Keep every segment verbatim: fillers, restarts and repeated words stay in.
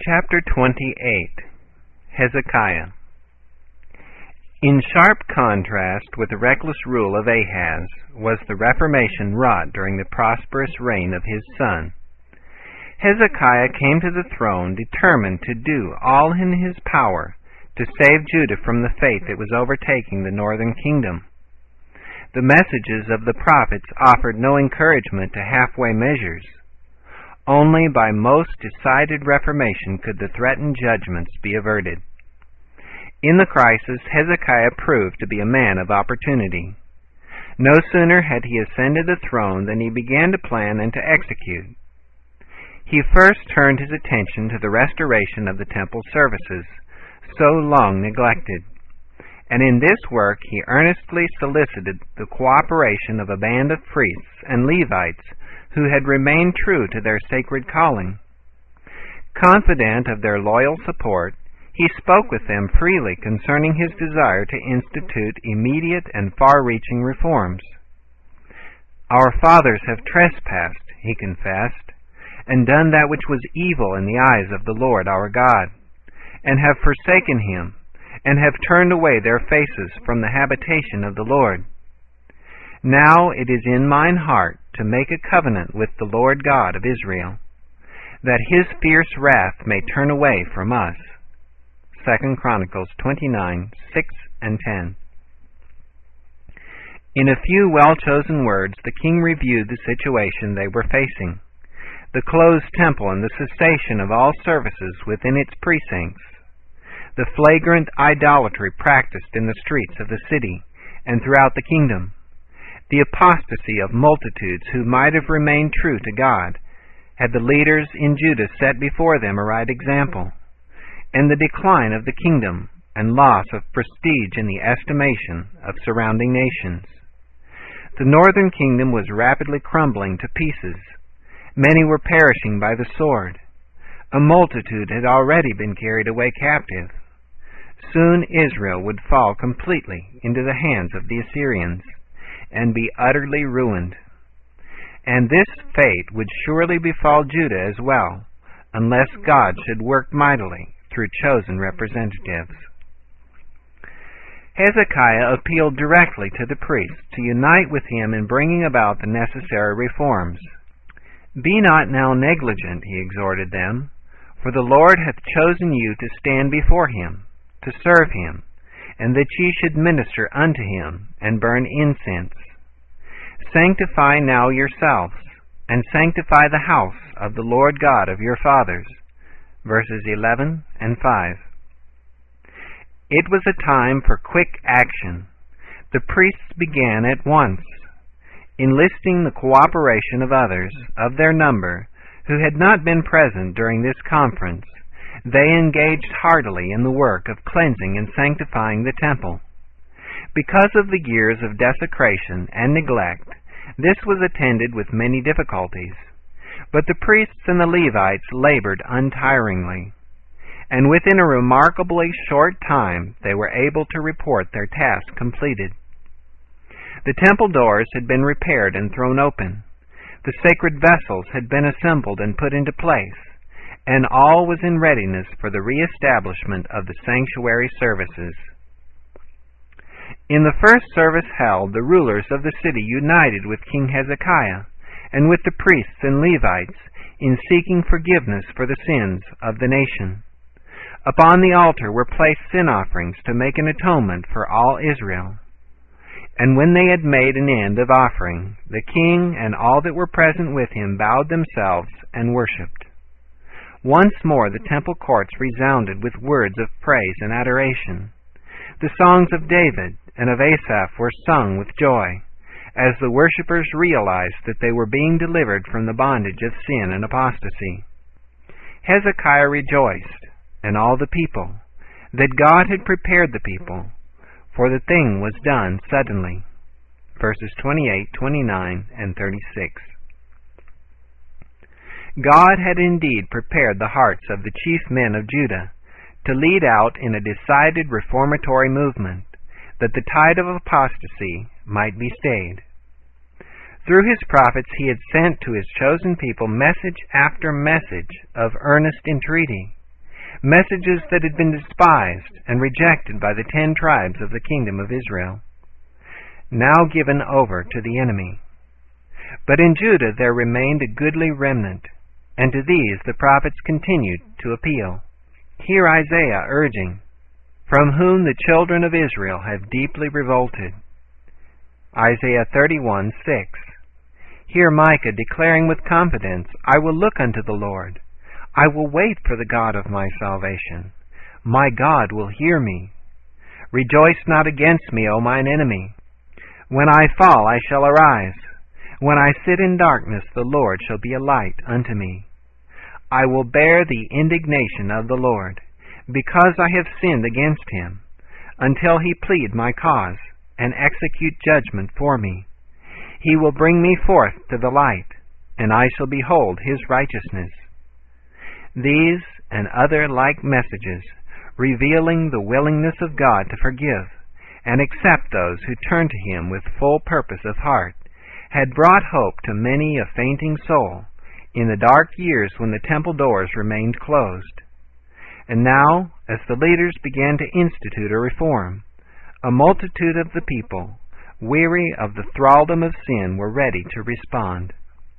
Chapter twenty-eight. Hezekiah. In sharp contrast with the reckless rule of Ahaz was the reformation wrought during the prosperous reign of his son. Hezekiah came to the throne determined to do all in his power to save Judah from the fate that was overtaking the northern kingdom. The messages of the prophets offered no encouragement to halfway measures. Only by most decided reformation could the threatened judgments be averted. In the crisis, Hezekiah proved to be a man of opportunity. No sooner had he ascended the throne than he began to plan and to execute. He first turned his attention to the restoration of the temple services, so long neglected, and in this work he earnestly solicited the cooperation of a band of priests and Levites who had remained true to their sacred calling. Confident of their loyal support, he spoke with them freely concerning his desire to institute immediate and far-reaching reforms. "Our fathers have trespassed," he confessed, "and done that which was evil in the eyes of the Lord our God, and have forsaken him, and have turned away their faces from the habitation of the Lord. Now it is in mine heart to make a covenant with the Lord God of Israel, that his fierce wrath may turn away from us." Second Chronicles twenty-nine, six and ten. In a few well-chosen words, the king reviewed the situation they were facing: the closed temple and the cessation of all services within its precincts, the flagrant idolatry practiced in the streets of the city and throughout the kingdom, the apostasy of multitudes who might have remained true to God had the leaders in Judah set before them a right example, and the decline of the kingdom and loss of prestige in the estimation of surrounding nations. The northern kingdom was rapidly crumbling to pieces. Many were perishing by the sword. A multitude had already been carried away captive. Soon Israel would fall completely into the hands of the Assyrians and be utterly ruined. And this fate would surely befall Judah as well, unless God should work mightily through chosen representatives. Hezekiah appealed directly to the priests to unite with him in bringing about the necessary reforms. "Be not now negligent," he exhorted them, "for the Lord hath chosen you to stand before him, to serve him, and that ye should minister unto him, and burn incense. Sanctify now yourselves, and sanctify the house of the Lord God of your fathers." Verses eleven and five. It was a time for quick action. The priests began at once, enlisting the cooperation of others of their number who had not been present during this conference. They engaged heartily in the work of cleansing and sanctifying the temple. Because of the years of desecration and neglect, this was attended with many difficulties. But the priests and the Levites labored untiringly, and within a remarkably short time they were able to report their task completed. The temple doors had been repaired and thrown open. The sacred vessels had been assembled and put into place, and all was in readiness for the re-establishment of the sanctuary services. In the first service held, the rulers of the city united with King Hezekiah and with the priests and Levites in seeking forgiveness for the sins of the nation. Upon the altar were placed sin offerings to make an atonement for all Israel. And when they had made an end of offering, the king and all that were present with him bowed themselves and worshipped. Once more the temple courts resounded with words of praise and adoration. The songs of David and of Asaph were sung with joy, as the worshippers realized that they were being delivered from the bondage of sin and apostasy. Hezekiah rejoiced, and all the people, that God had prepared the people, for the thing was done suddenly. Verses twenty-eight, twenty-nine, and thirty-six. God had indeed prepared the hearts of the chief men of Judah to lead out in a decided reformatory movement, that the tide of apostasy might be stayed. Through his prophets he had sent to his chosen people message after message of earnest entreaty, messages that had been despised and rejected by the ten tribes of the kingdom of Israel, now given over to the enemy. But in Judah there remained a goodly remnant, and to these the prophets continued to appeal. Hear Isaiah urging, "From whom the children of Israel have deeply revolted." Isaiah thirty-one six. Hear Micah declaring with confidence, "I will look unto the Lord. I will wait for the God of my salvation. My God will hear me. Rejoice not against me, O mine enemy. When I fall, I shall arise. When I sit in darkness, the Lord shall be a light unto me. I will bear the indignation of the Lord, because I have sinned against him, until he plead my cause, and execute judgment for me. He will bring me forth to the light, and I shall behold his righteousness." These and other like messages, revealing the willingness of God to forgive and accept those who turn to him with full purpose of heart, had brought hope to many a fainting soul in the dark years when the temple doors remained closed. And now, as the leaders began to institute a reform, a multitude of the people, weary of the thraldom of sin, were ready to respond.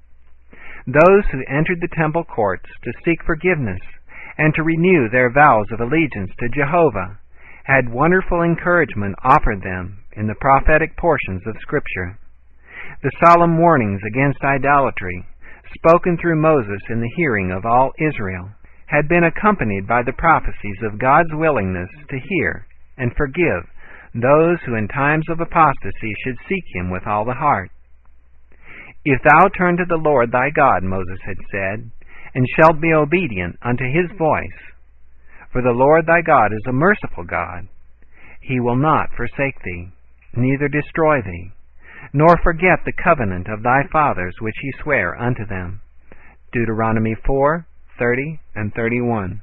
Those who entered the temple courts to seek forgiveness and to renew their vows of allegiance to Jehovah had wonderful encouragement offered them in the prophetic portions of Scripture. The solemn warnings against idolatry, spoken through Moses in the hearing of all Israel, had been accompanied by the prophecies of God's willingness to hear and forgive those who in times of apostasy should seek him with all the heart. "If thou turn to the Lord thy God," Moses had said, "and shalt be obedient unto his voice, for the Lord thy God is a merciful God. He will not forsake thee, neither destroy thee, nor forget the covenant of thy fathers which he sware unto them." Deuteronomy four thirty and thirty-one.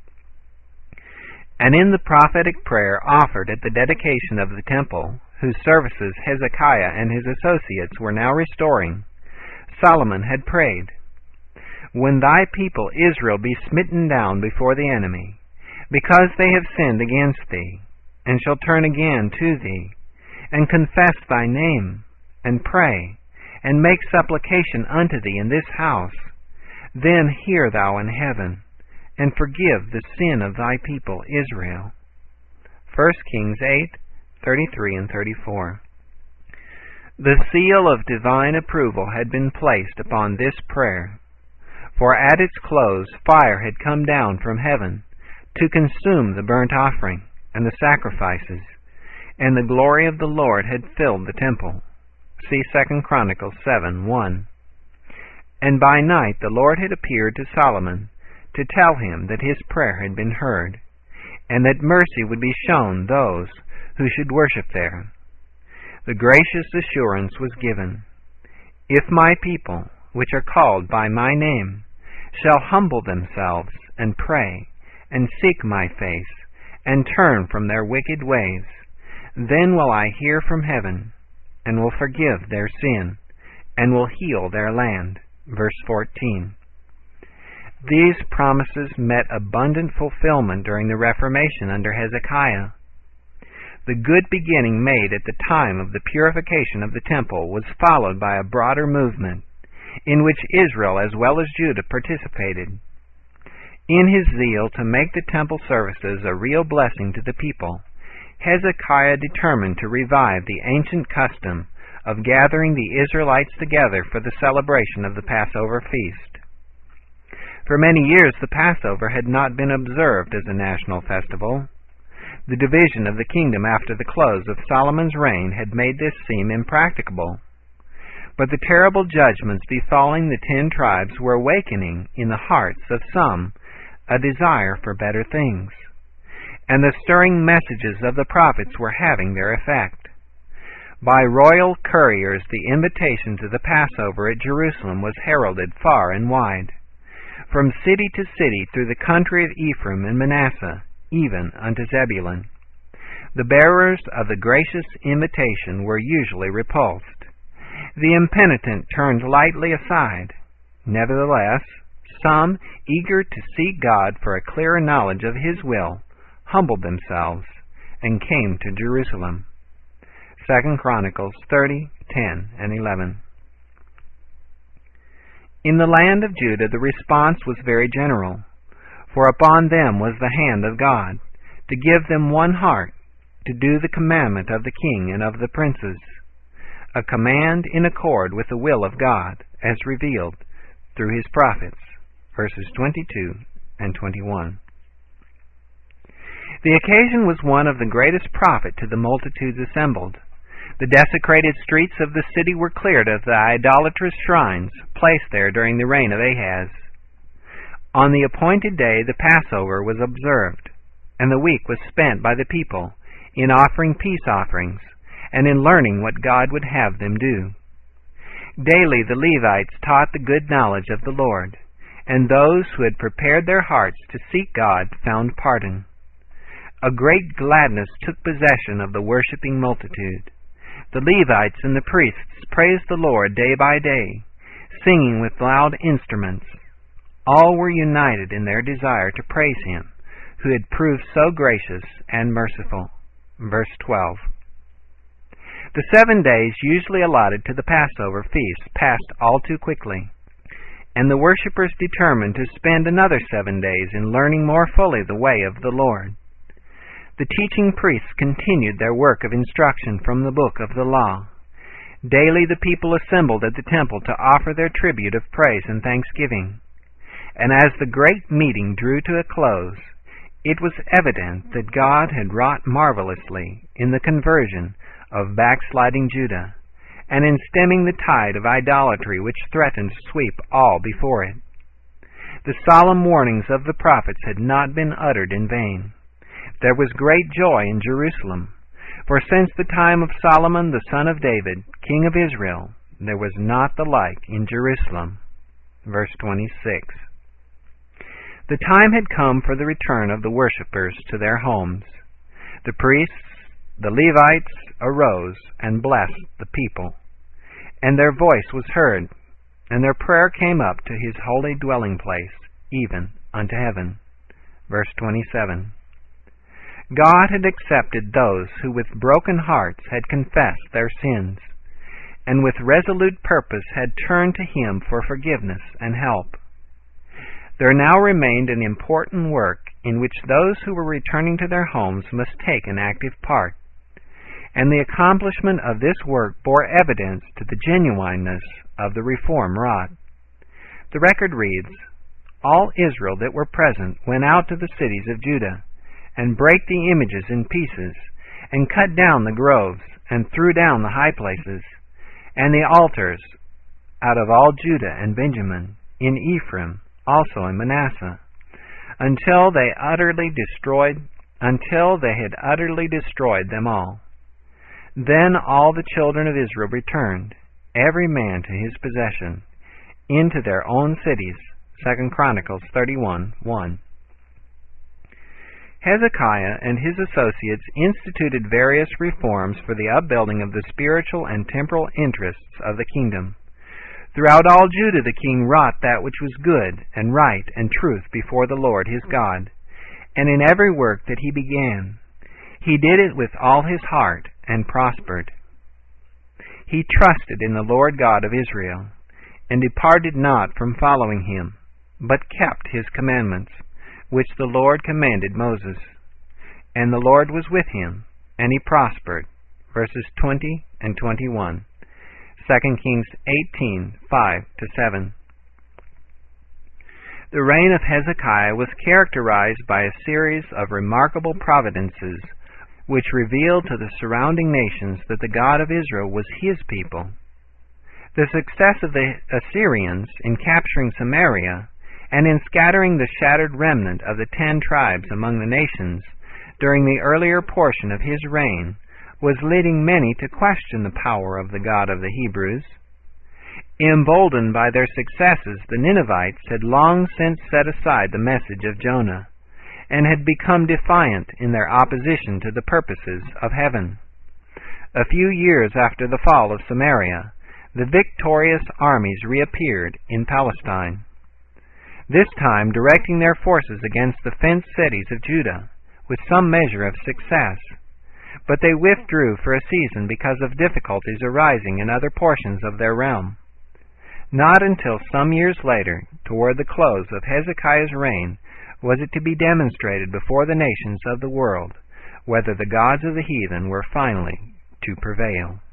And in the prophetic prayer offered at the dedication of the temple, whose services Hezekiah and his associates were now restoring, Solomon had prayed, "When thy people Israel be smitten down before the enemy, because they have sinned against thee, and shall turn again to thee, and confess thy name, and pray, and make supplication unto thee in this house, then hear thou in heaven, and forgive the sin of thy people Israel." First Kings eight thirty-three and thirty-four. The seal of divine approval had been placed upon this prayer, for at its close fire had come down from heaven to consume the burnt offering and the sacrifices, and the glory of the Lord had filled the temple. See Second Chronicles seven one. And by night the Lord had appeared to Solomon to tell him that his prayer had been heard, and that mercy would be shown those who should worship there. The gracious assurance was given, "If my people, which are called by my name, shall humble themselves and pray, and seek my face, and turn from their wicked ways, then will I hear from heaven, and will forgive their sin, and will heal their land." Verse fourteen. These promises met abundant fulfillment during the Reformation under Hezekiah. The good beginning made at the time of the purification of the temple was followed by a broader movement, in which Israel as well as Judah participated. In his zeal to make the temple services a real blessing to the people, Hezekiah determined to revive the ancient custom of gathering the Israelites together for the celebration of the Passover feast. For many years the Passover had not been observed as a national festival. The division of the kingdom after the close of Solomon's reign had made this seem impracticable. But the terrible judgments befalling the ten tribes were awakening in the hearts of some a desire for better things, and the stirring messages of the prophets were having their effect. By royal couriers the invitation to the Passover at Jerusalem was heralded far and wide, from city to city through the country of Ephraim and Manasseh, even unto Zebulun. The bearers of the gracious invitation were usually repulsed. The impenitent turned lightly aside. Nevertheless, some, eager to seek God for a clearer knowledge of His will, humbled themselves and came to Jerusalem. Second Chronicles thirty, ten and eleven. In the land of Judah the response was very general, for upon them was the hand of God, to give them one heart, to do the commandment of the king and of the princes, a command in accord with the will of God, as revealed through His prophets. Verses twenty-two and twenty-one. The occasion was one of the greatest profit to the multitudes assembled. The desecrated streets of the city were cleared of the idolatrous shrines placed there during the reign of Ahaz. On the appointed day the Passover was observed, and the week was spent by the people in offering peace offerings and in learning what God would have them do. Daily the Levites taught the good knowledge of the Lord, and those who had prepared their hearts to seek God found pardon. A great gladness took possession of the worshiping multitude. The Levites and the priests praised the Lord day by day, singing with loud instruments. All were united in their desire to praise Him, who had proved so gracious and merciful. Verse twelve. The seven days usually allotted to the Passover feast passed all too quickly, and the worshippers determined to spend another seven days in learning more fully the way of the Lord. The teaching priests continued their work of instruction from the book of the law. Daily the people assembled at the temple to offer their tribute of praise and thanksgiving. And as the great meeting drew to a close, it was evident that God had wrought marvelously in the conversion of backsliding Judah, and in stemming the tide of idolatry which threatened to sweep all before it. The solemn warnings of the prophets had not been uttered in vain. There was great joy in Jerusalem, for since the time of Solomon the son of David, king of Israel, there was not the like in Jerusalem. Verse twenty-six. The time had come for the return of the worshippers to their homes. The priests, the Levites, arose and blessed the people, and their voice was heard, and their prayer came up to His holy dwelling place, even unto heaven. Verse twenty-seven. God had accepted those who with broken hearts had confessed their sins, and with resolute purpose had turned to Him for forgiveness and help. There now remained an important work in which those who were returning to their homes must take an active part, and the accomplishment of this work bore evidence to the genuineness of the reform wrought. The record reads, All Israel that were present went out to the cities of Judah, and brake the images in pieces, and cut down the groves, and threw down the high places, and the altars out of all Judah and Benjamin, in Ephraim, also in Manasseh, until they utterly destroyed, until they had utterly destroyed them all. Then all the children of Israel returned, every man to his possession, into their own cities. Second Chronicles thirty-one, one. Hezekiah and his associates instituted various reforms for the upbuilding of the spiritual and temporal interests of the kingdom. Throughout all Judah the king wrought that which was good and right and truth before the Lord his God, and in every work that he began, he did it with all his heart and prospered. He trusted in the Lord God of Israel, and departed not from following Him, but kept His commandments, which the Lord commanded Moses. And the Lord was with him, and he prospered. Verses twenty and twenty-one. Second Kings eighteen, five to seven. The reign of Hezekiah was characterized by a series of remarkable providences which revealed to the surrounding nations that the God of Israel was His people. The success of the Assyrians in capturing Samaria and in scattering the shattered remnant of the ten tribes among the nations during the earlier portion of his reign was leading many to question the power of the God of the Hebrews. Emboldened by their successes, the Ninevites had long since set aside the message of Jonah, and had become defiant in their opposition to the purposes of heaven. A few years after the fall of Samaria, the victorious armies reappeared in Palestine. this time directing their forces against the fenced cities of Judah, with some measure of success. But they withdrew for a season because of difficulties arising in other portions of their realm. Not until some years later, toward the close of Hezekiah's reign, was it to be demonstrated before the nations of the world whether the gods of the heathen were finally to prevail.